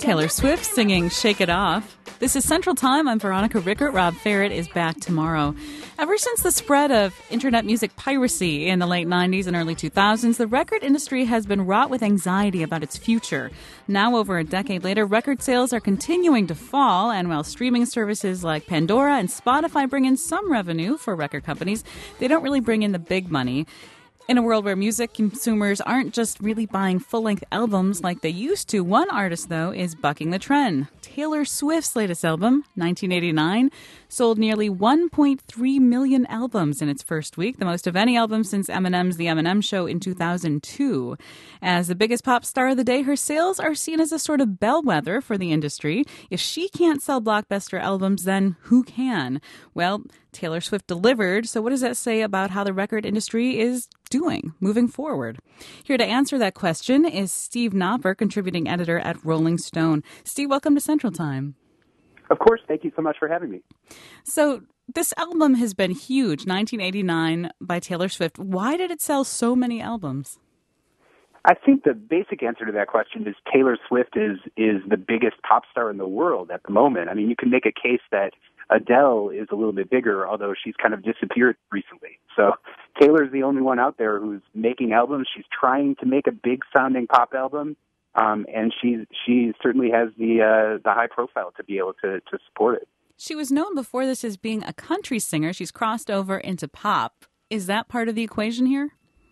Taylor Swift singing Shake It Off. This is Central Time. I'm Veronica Rickert. Rob Ferret is back tomorrow. Ever since the spread of internet music piracy in the late 90s and early 2000s, the record industry has been wrought with anxiety about its future. Now, over a decade later, record sales are continuing to fall, and while streaming services like Pandora and Spotify bring in some revenue for record companies, they don't really bring in the big money. In a world where music consumers aren't just really buying full-length albums like they used to, one artist, though, is bucking the trend. Taylor Swift's latest album, 1989, sold nearly 1.3 million albums in its first week, the most of any album since Eminem's The Eminem Show in 2002. As the biggest pop star of the day, her sales are seen as a sort of bellwether for the industry. If she can't sell blockbuster albums, then who can? Well, Taylor Swift delivered, so what does that say about how the record industry is doing moving forward? Here to answer that question is Steve Knopper, contributing editor at Rolling Stone. Steve, welcome to Central Time. Of course. Thank you so much for having me. So this album has been huge, 1989 by Taylor Swift. Why did it sell so many albums? I think the basic answer to that question is Taylor Swift is the biggest pop star in the world at the moment. I mean, you can make a case that Adele is a little bit bigger, although she's kind of disappeared recently. So Taylor's the only one out there who's making albums. She's trying to make a big-sounding pop album, and she certainly has the high profile to be able to support it. She was known before this as being a country singer. She's crossed over into pop. Is that part of the equation here?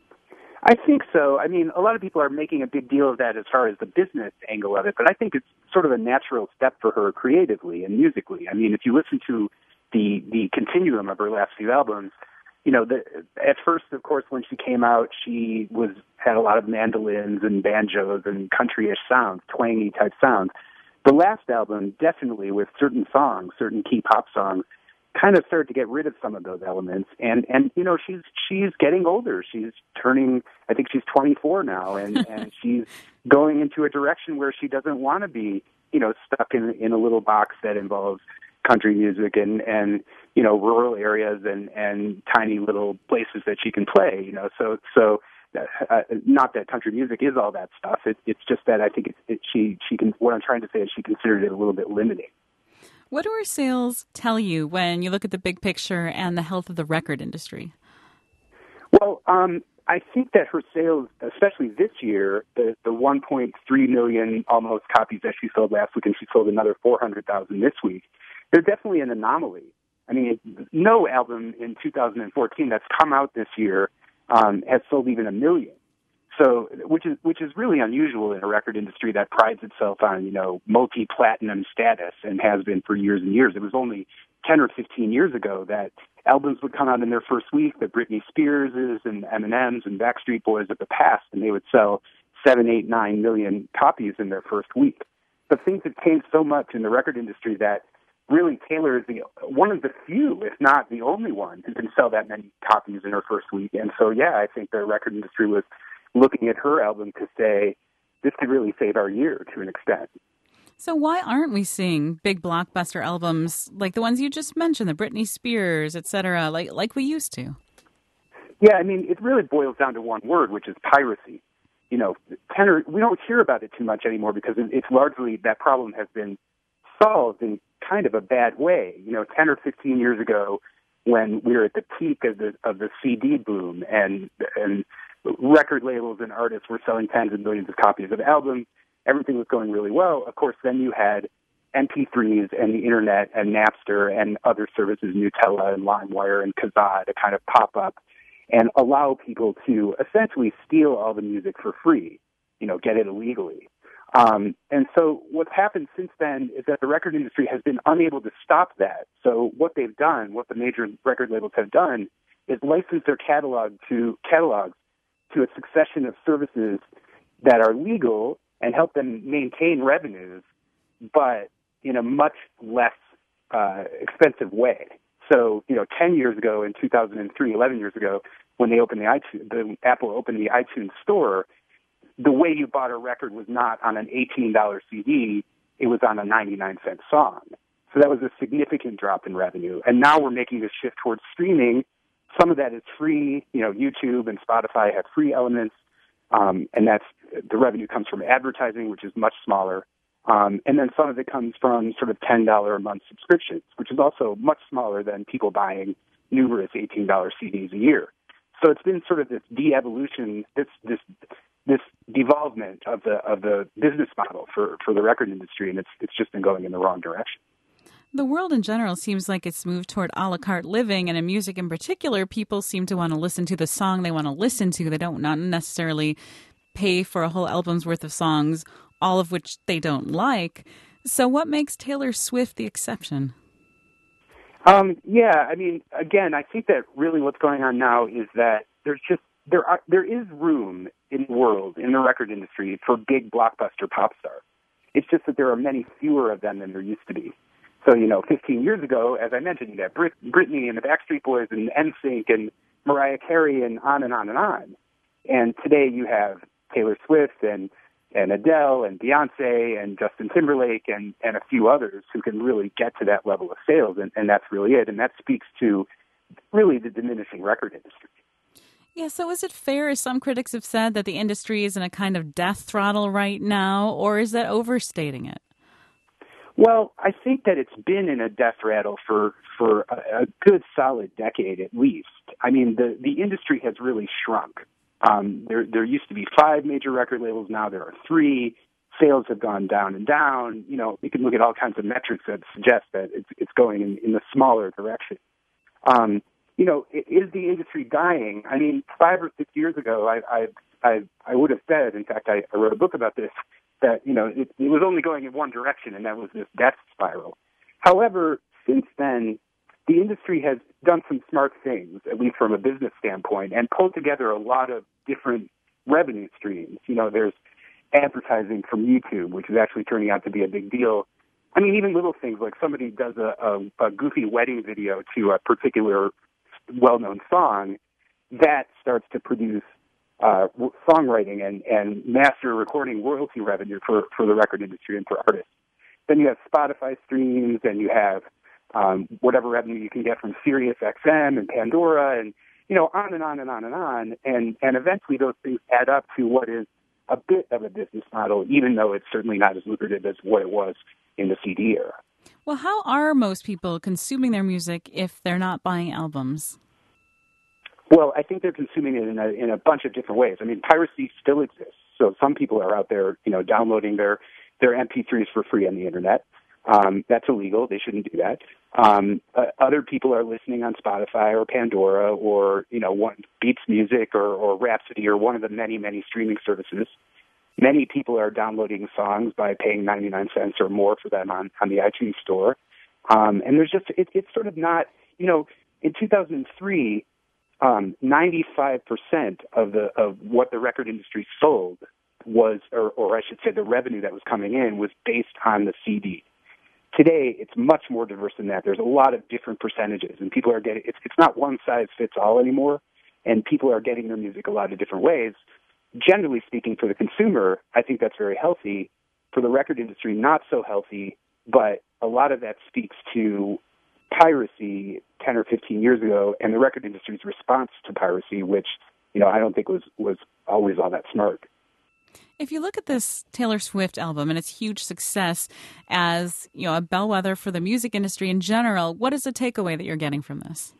I think so. I mean, a lot of people are making a big deal of that as far as the business angle of it, but I think it's sort of a natural step for her creatively and musically. I mean, if you listen to the continuum of her last few albums, you know, at first, of course, when she came out, she had a lot of mandolins and banjos and country-ish sounds, twangy type sounds. The last album, definitely with certain songs, certain key pop songs, kind of started to get rid of some of those elements. And you know, she's getting older. She's turning, I think she's 24 now, and she's going into a direction where she doesn't want to be, you know, stuck in a little box that involves country music and you know, rural areas and tiny little places that she can play, you know. So not that country music is all that stuff. It's just that I think she can, what I'm trying to say is she considered it a little bit limiting. What do her sales tell you when you look at the big picture and the health of the record industry? Well, I think that her sales, especially this year, the 1.3 million almost copies that she sold last week, and she sold another 400,000 this week, they're definitely an anomaly. I mean, no album in 2014 that's come out this year has sold even 1 million. So, which is really unusual in a record industry that prides itself on, you know, multi-platinum status and has been for years and years. It was only 10 or 15 years ago that albums would come out in their first week, the Britney Spearses and Eminems and Backstreet Boys of the past, and they would sell 7, 8, 9 million copies in their first week. But things have changed so much in the record industry that really Taylor is one of the few, if not the only one, who can sell that many copies in her first week. And so, yeah, I think the record industry was looking at her album to say, this could really save our year to an extent. So why aren't we seeing big blockbuster albums like the ones you just mentioned, the Britney Spears, et cetera, like we used to? Yeah, I mean, it really boils down to one word, which is piracy. You know, we don't hear about it too much anymore because it's largely, that problem has been solved in kind of a bad way. You know, 10 or 15 years ago, when we were at the peak of the CD boom and record labels and artists were selling tens of millions of copies of albums, everything was going really well. Of course, then you had MP3s and the internet and Napster and other services, Nutella and LimeWire and Kazaa, to kind of pop up and allow people to essentially steal all the music for free, you know, get it illegally. And so what's happened since then is that the record industry has been unable to stop that. So what they've done, what the major record labels have done, is license their catalogs to a succession of services that are legal and help them maintain revenues, but in a much less expensive way. So, you know, 10 years ago in 2003, 11 years ago, when they opened Apple opened the iTunes store, the way you bought a record was not on an $18 CD, it was on a 99-cent song. So that was a significant drop in revenue. And now we're making this shift towards streaming. Some of that is free. You know, YouTube and Spotify have free elements, and the revenue comes from advertising, which is much smaller. And then some of it comes from sort of $10 a month subscriptions, which is also much smaller than people buying numerous $18 CDs a year. So it's been sort of this de-evolution, this devolvement of the business model for the record industry, and it's just been going in the wrong direction. The world in general seems like it's moved toward a la carte living, and in music in particular, people seem to want to listen to the song they want to listen to. They don't not necessarily pay for a whole album's worth of songs, all of which they don't like. So what makes Taylor Swift the exception? Yeah, I mean, again, I think that really what's going on now is that there is room in the world, in the record industry, for big blockbuster pop stars. It's just that there are many fewer of them than there used to be. So, 15 years ago, as I mentioned, you had Britney and the Backstreet Boys and NSYNC and Mariah Carey and on and on and on. And today you have Taylor Swift and Adele and Beyonce and Justin Timberlake and a few others who can really get to that level of sales, and that's really it. And that speaks to really the diminishing record industry. Yeah, so is it fair, as some critics have said, that the industry is in a kind of death throttle right now, or is that overstating it? Well, I think that it's been in a death rattle for a good solid decade at least. I mean, the industry has really shrunk. There used to be 5 major record labels. Now there are 3. Sales have gone down and down. You can look at all kinds of metrics that suggest that it's going in the smaller direction. Is the industry dying? I mean, 5 or 6 years ago, I would have said, in fact, I wrote a book about this, that, it was only going in one direction, and that was this death spiral. However, since then, the industry has done some smart things, at least from a business standpoint, and pulled together a lot of different revenue streams. There's advertising from YouTube, which is actually turning out to be a big deal. I mean, even little things like somebody does a goofy wedding video to a particular well-known song, that starts to produce songwriting and master recording royalty revenue for the record industry and for artists. Then you have Spotify streams, and you have whatever revenue you can get from Sirius XM and Pandora, and on and on and on and on. And eventually those things add up to what is a bit of a business model, even though it's certainly not as lucrative as what it was in the CD era. Well, how are most people consuming their music if they're not buying albums? Well, I think they're consuming it in a bunch of different ways. I mean, piracy still exists. So some people are out there, downloading their MP3s for free on the internet. That's illegal. They shouldn't do that. Other people are listening on Spotify or Pandora or, Beats Music or Rhapsody or one of the many, many streaming services. Many people are downloading songs by paying 99 cents or more for them on the iTunes store. And there's just, it's sort of not, in 2003, 95% of what the record industry sold was, or I should say the revenue that was coming in was based on the CD. Today, it's much more diverse than that. There's a lot of different percentages, and people are getting, it's not one size fits all anymore, and people are getting their music a lot of different ways. Generally speaking, for the consumer, I think that's very healthy. For the record industry, not so healthy, but a lot of that speaks to piracy 10 or 15 years ago and the record industry's response to piracy, which, I don't think was always all that smart. If you look at this Taylor Swift album and its huge success as, a bellwether for the music industry in general, what is the takeaway that you're getting from this?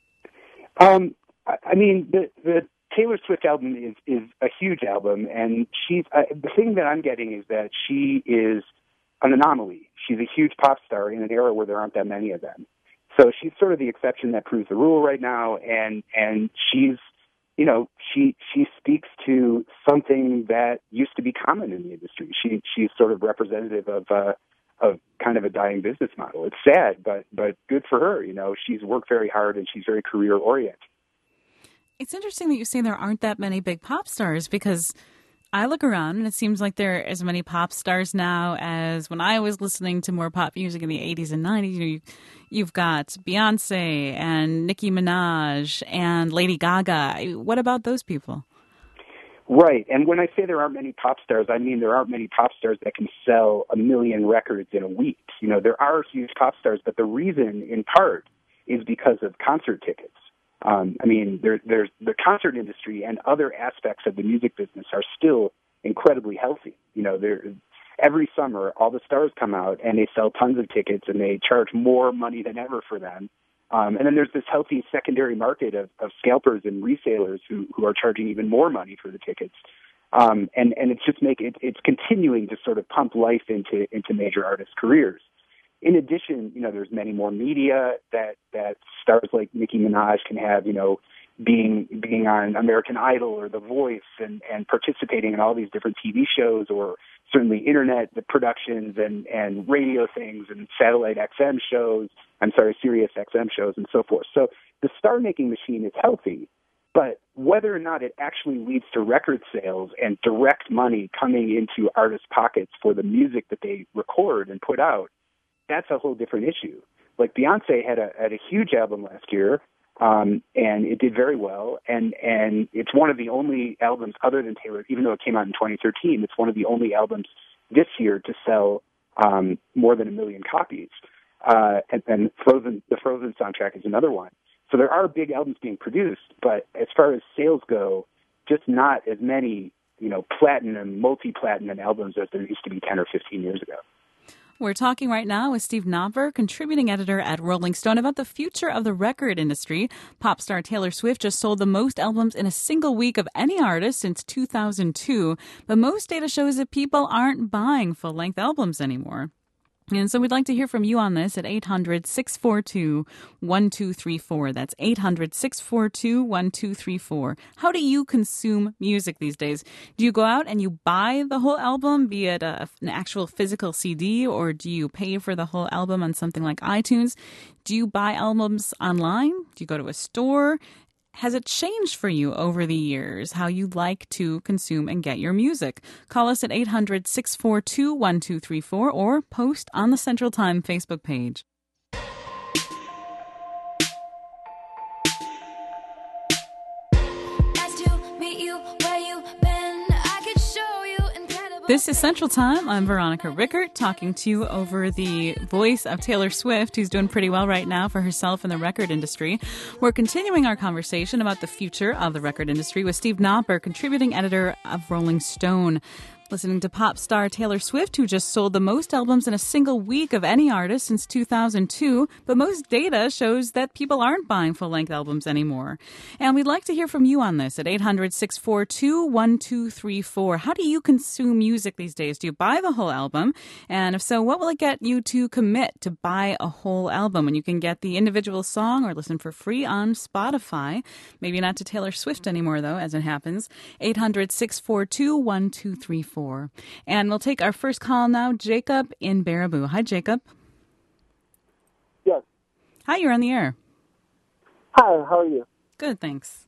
I mean, the Taylor Swift album is a huge album, and the thing that I'm getting is that she is an anomaly. She's a huge pop star in an era where there aren't that many of them. So she's sort of the exception that proves the rule right now, and she's, she speaks to something that used to be common in the industry. She's sort of representative of kind of a dying business model. It's sad, but good for her. She's worked very hard and she's very career oriented. It's interesting that you say there aren't that many big pop stars, because I look around and it seems like there are as many pop stars now as when I was listening to more pop music in the 80s and 90s. You've got Beyonce and Nicki Minaj and Lady Gaga. What about those people? Right. And when I say there aren't many pop stars, I mean there aren't many pop stars that can sell 1 million records in a week. There are huge pop stars, but the reason, in part, is because of concert tickets. There's the concert industry and other aspects of the music business are still incredibly healthy. every summer all the stars come out and they sell tons of tickets and they charge more money than ever for them. And then there's this healthy secondary market of scalpers and resellers who are charging even more money for the tickets. And it's just it's continuing to sort of pump life into major artists' careers. In addition, there's many more media that stars like Nicki Minaj can have, being on American Idol or The Voice and participating in all these different TV shows, or certainly internet productions and radio things and satellite XM shows, Sirius XM shows and so forth. So the star-making machine is healthy, but whether or not it actually leads to record sales and direct money coming into artists' pockets for the music that they record and put out, that's a whole different issue. Like Beyonce had a huge album last year, and it did very well, and it's one of the only albums other than Taylor, even though it came out in 2013, it's one of the only albums this year to sell more than 1 million copies. And the Frozen soundtrack is another one. So there are big albums being produced, but as far as sales go, just not as many, platinum, multi-platinum albums as there used to be 10 or 15 years ago. We're talking right now with Steve Knopper, contributing editor at Rolling Stone, about the future of the record industry. Pop star Taylor Swift just sold the most albums in a single week of any artist since 2002, but most data shows that people aren't buying full-length albums anymore. And so we'd like to hear from you on this at 800-642-1234. That's 800-642-1234. How do you consume music these days? Do you go out and you buy the whole album, be it an actual physical CD, or do you pay for the whole album on something like iTunes? Do you buy albums online? Do you go to a store? Has it changed for you over the years, how you like to consume and get your music? Call us at 800-642-1234 or post on the Central Time Facebook page. This is Central Time. I'm Veronica Rickert, talking to you over the voice of Taylor Swift, who's doing pretty well right now for herself in the record industry. We're continuing our conversation about the future of the record industry with Steve Knopper, contributing editor of Rolling Stone. Listening to pop star Taylor Swift, who just sold the most albums in a single week of any artist since 2002, but most data shows that people aren't buying full-length albums anymore. And we'd like to hear from you on this at 800-642-1234. How do you consume music these days? Do you buy the whole album? And if so, what will it get you to commit to buy a whole album when you can get the individual song or listen for free on Spotify? Maybe not to Taylor Swift anymore, though, as it happens. 800-642-1234. And we'll take our first call now. Jacob in Baraboo. Hi, Jacob. Yes. Hi, you're on the air. Hi, how are you? Good, thanks.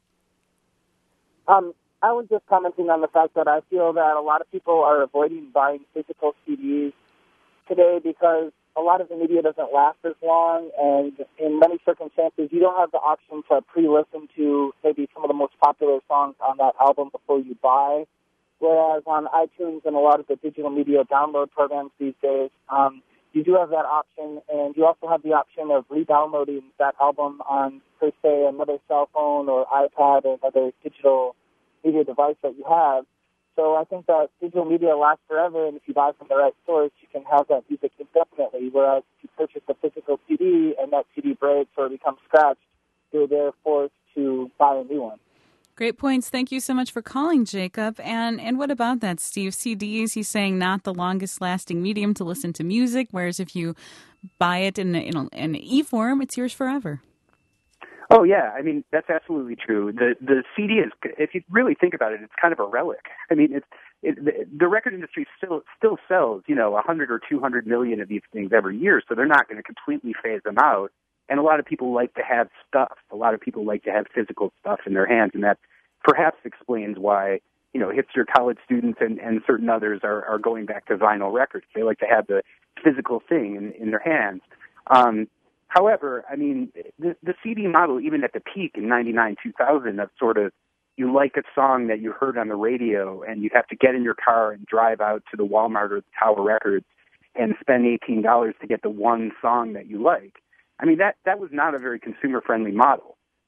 I was just commenting on the fact that I feel that a lot of people are avoiding buying physical CDs today because a lot of the media doesn't last as long, and in many circumstances, you don't have the option to pre-listen to maybe some of the most popular songs on that album before you buy. Whereas on iTunes and a lot of the digital media download programs these days, you do have that option, and you also have the option of re-downloading that album on, per se, another cell phone or iPad or another digital media device that you have. So I think that digital media lasts forever, and if you buy from the right source, you can have that music indefinitely, whereas if you purchase a physical CD and that CD breaks or becomes scratched, you're there forced to buy a new one. Great points. Thank you so much for calling, Jacob. And what about that, Steve? CDs, he's saying, not the longest-lasting medium to listen to music, whereas if you buy it in an e-form, it's yours forever. Oh, yeah. I mean, that's absolutely true. The CD is, if you really think about it, it's kind of a relic. I mean, the record industry still sells, 100 or 200 million of these things every year, so they're not going to completely phase them out. And a lot of people like to have stuff. A lot of people like to have physical stuff in their hands, and that perhaps explains why, hipster college students and certain others are going back to vinyl records. They like to have the physical thing in their hands. However, I mean, the CD model, even at the peak in 99, 2000, of sort of, you like a song that you heard on the radio, and you have to get in your car and drive out to the Walmart or the Tower Records and spend $18 to get the one song that you like. I mean, that was not a very consumer-friendly model.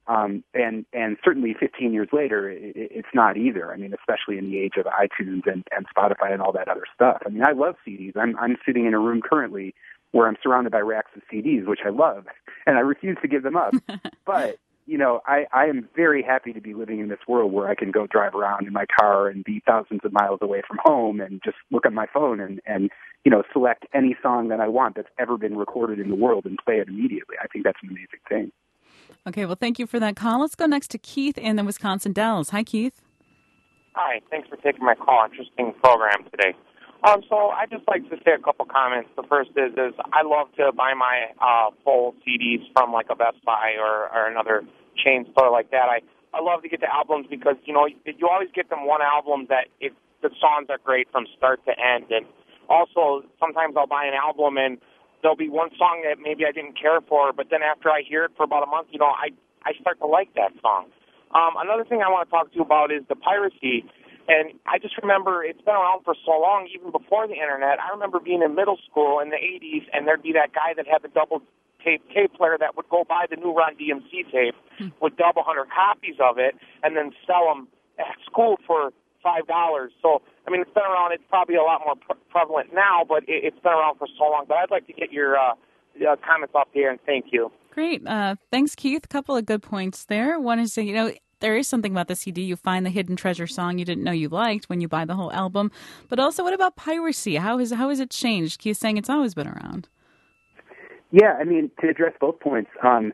And certainly 15 years later, it's not either. I mean, especially in the age of iTunes and Spotify and all that other stuff. I mean, I love CDs. I'm sitting in a room currently where I'm surrounded by racks of CDs, which I love, and I refuse to give them up. But, you know, I am very happy to be living in this world where I can go drive around in my car and be thousands of miles away from home and just look at my phone and you know, select any song that I want that's ever been recorded in the world and play it immediately. I think that's an amazing thing. Okay, well, thank you for that call. Let's go next to Keith in the Wisconsin Dells. Hi, Keith. Hi, thanks for taking my call. Interesting program today. So I just like to say a couple comments. The first is I love to buy my full CDs from like a Best Buy or another chain store like that. I love to get the albums because, you know, you always get them one album that the songs are great from start to end. And also, sometimes I'll buy an album and there'll be one song that maybe I didn't care for, but then after I hear it for about a month, you know, I start to like that song. Another thing I want to talk to you about is the piracy. And I just remember it's been around for so long, even before the Internet. I remember being in middle school in the 80s, and there'd be that guy that had the double tape player that would go buy the new Run DMC tape, would dub 100 copies of it, and then sell them at school for $5. So, I mean, it's been around. It's probably a lot more prevalent now, but it's been around for so long. But I'd like to get your comments off here, and thank you. Great. Thanks, Keith. A couple of good points there. One is, you know, there is something about the CD. You find the hidden treasure song you didn't know you liked when you buy the whole album. But also, what about piracy? How has it changed? Keith's saying it's always been around. Yeah, I mean, to address both points,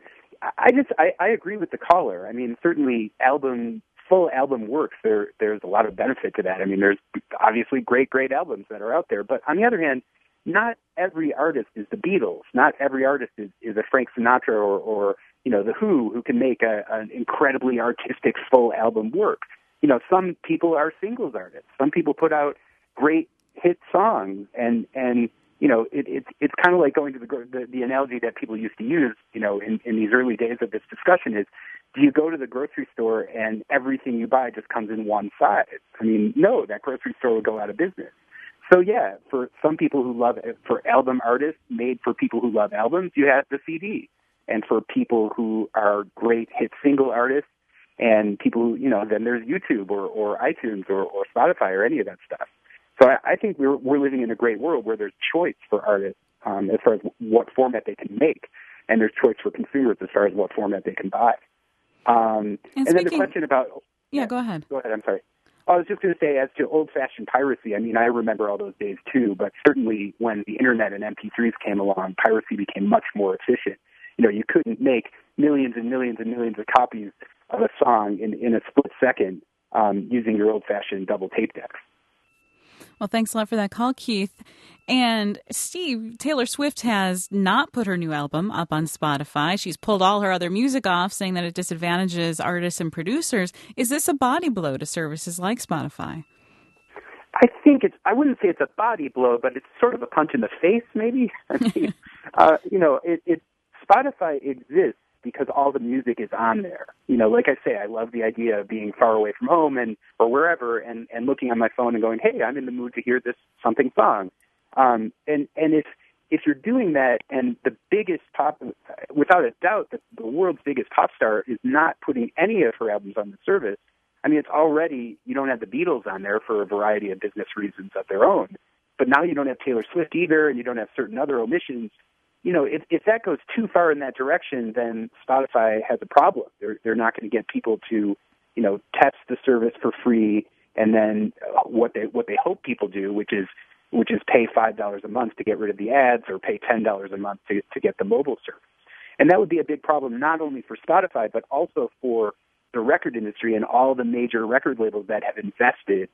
I agree with the caller. I mean, certainly full album works. There's a lot of benefit to that. I mean, there's obviously great albums that are out there. But on the other hand, not every artist is the Beatles. Not every artist is a Frank Sinatra or you know, the Who can make an incredibly artistic full album work. You know, some people are singles artists. Some people put out great hit songs, and you know, it's kind of like going to the analogy that people used to use, you know, in these early days of this discussion is, do you go to the grocery store and everything you buy just comes in one size? I mean, no, that grocery store would go out of business. So yeah, for some people who love it, for album artists made for people who love albums, you have the CD. And for people who are great hit single artists and people who, you know, then there's YouTube or iTunes or Spotify or any of that stuff. So I think we're living in a great world where there's choice for artists as far as what format they can make, and there's choice for consumers as far as what format they can buy. And then the question about... Yeah, go ahead. Go ahead, I'm sorry. I was just going to say, as to old-fashioned piracy, I mean, I remember all those days too, but certainly when the Internet and MP3s came along, piracy became much more efficient. You know, you couldn't make millions and millions and millions of copies of a song in a split second using your old-fashioned double tape decks. Well, thanks a lot for that call, Keith. And Steve, Taylor Swift has not put her new album up on Spotify. She's pulled all her other music off, saying that it disadvantages artists and producers. Is this a body blow to services like Spotify? I think I wouldn't say it's a body blow, but it's sort of a punch in the face, maybe. I mean, you know, Spotify exists because all the music is on there. You know, like I say, I love the idea of being far away from home or wherever and looking on my phone and going, hey, I'm in the mood to hear this something song. And if you're doing that, and the biggest without a doubt, the world's biggest pop star is not putting any of her albums on the service, I mean, it's already, you don't have the Beatles on there for a variety of business reasons of their own. But now you don't have Taylor Swift either, and you don't have certain other omissions. You know, if that goes too far in that direction, then Spotify has a problem. They're not going to get people to, you know, test the service for free, and then what they hope people do, which is pay $5 a month to get rid of the ads, or pay $10 a month to get the mobile service. And that would be a big problem not only for Spotify but also for the record industry and all the major record labels that have invested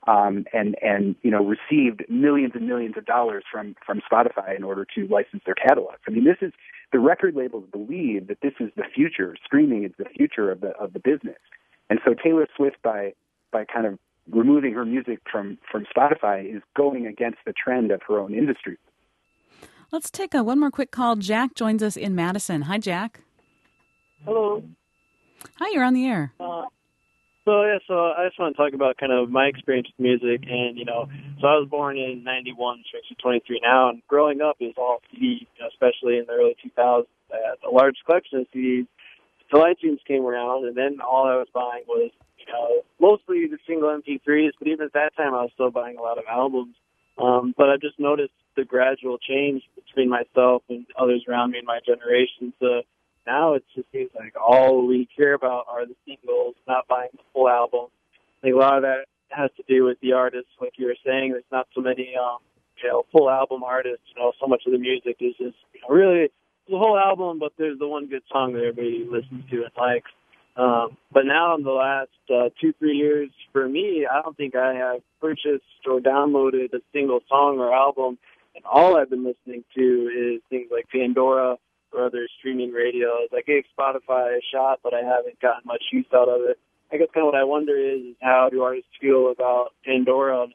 and you know, received millions and millions of dollars from Spotify in order to license their catalogs. I mean, the record labels believe that this is the future. Streaming is the future of the business. And so Taylor Swift, by kind of removing her music from Spotify, is going against the trend of her own industry. Let's take one more quick call. Jack joins us in Madison. Hi, Jack. Hello. Hi, you're on the air. So I just want to talk about kind of my experience with music, and, you know, so I was born in 91, so I'm 23 now, and growing up is all CD, you know, especially in the early 2000s. I had a large collection of CDs, till iTunes came around, and then all I was buying was, mostly the single MP3s, but even at that time I was still buying a lot of albums. But I just noticed the gradual change between myself and others around me in my generation. So now it just seems like all we care about are the singles, not buying the full album. I think a lot of that has to do with the artists, like you were saying. There's not so many, full album artists. So much of the music is just, really the whole album, but there's the one good song that everybody listens to and likes. But now in the last 2-3 years, for me, I don't think I have purchased or downloaded a single song or album, and all I've been listening to is things like Pandora or other streaming radios. I gave Spotify a shot, but I haven't gotten much use out of it. I guess kind of what I wonder is how do artists feel about Pandora?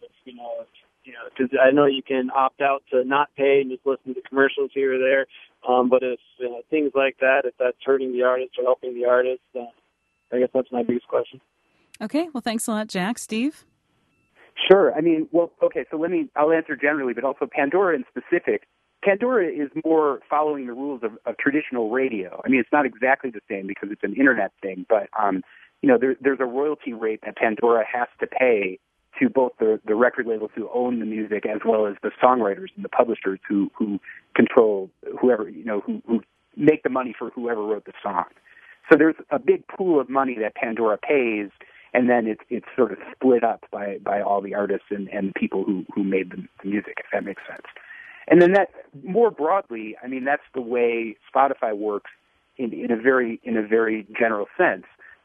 Because I know you can opt out to not pay and just listen to commercials here or there. But if things like that, if that's hurting the artist or helping the artist, I guess that's my biggest question. Okay, well, thanks a lot, Jack. Steve? Sure. So I'll answer generally, but also Pandora in specific. Pandora is more following the rules of traditional radio. I mean, it's not exactly the same because it's an internet thing, but, there's a royalty rate that Pandora has to pay to both the record labels who own the music as well as the songwriters and the publishers who control whoever, who make the money for whoever wrote the song. So there's a big pool of money that Pandora pays, and then it's sort of split up by all the artists and people who made the music, if that makes sense. And then that, more broadly, I mean, that's the way Spotify works in a very general sense.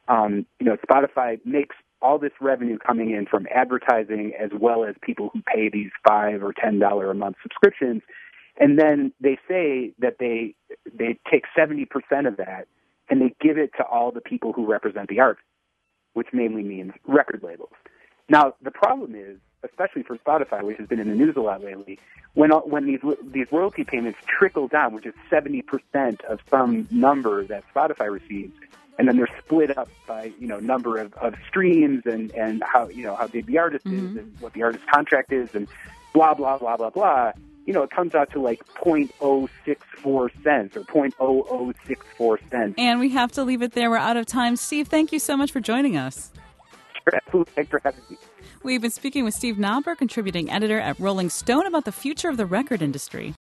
Spotify makes all this revenue coming in from advertising as well as people who pay these $5 or $10 a month subscriptions, and then they say that they take 70% of that and they give it to all the people who represent the artist, which mainly means record labels. Now, the problem is, especially for Spotify, which has been in the news a lot lately, when these royalty payments trickle down, which is 70% of some number that Spotify receives, and then they're split up by number of streams and how big the artist is and what the artist's contract is and blah blah blah blah blah. It comes out to like 0.064 cents or 0.0064 cents. And we have to leave it there. We're out of time. Steve, thank you so much for joining us. Sure, absolutely. Thanks for having me. We've been speaking with Steve Knobber, contributing editor at Rolling Stone, about the future of the record industry.